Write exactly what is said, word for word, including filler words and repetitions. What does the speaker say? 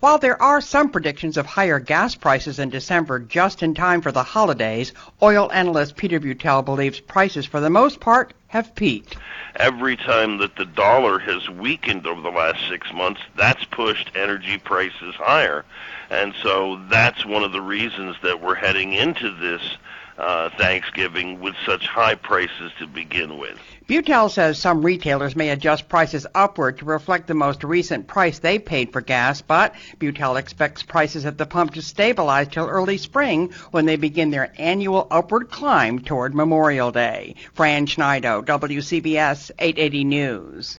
While there are some predictions of higher gas prices in December just in time for the holidays, oil analyst Peter Buttel believes prices for the most part have peaked. Every time that the dollar has weakened over the last six months, that's pushed energy prices higher. And so that's one of the reasons that we're heading into this uh, Thanksgiving with such high prices to begin with. Buttel says some retailers may adjust prices upward to reflect the most recent price they paid for gas, but Buttel expects prices at the pump to stabilize till early spring when they begin their annual upward climb toward Memorial Day. Fran Schneider, W C B S eight eighty News.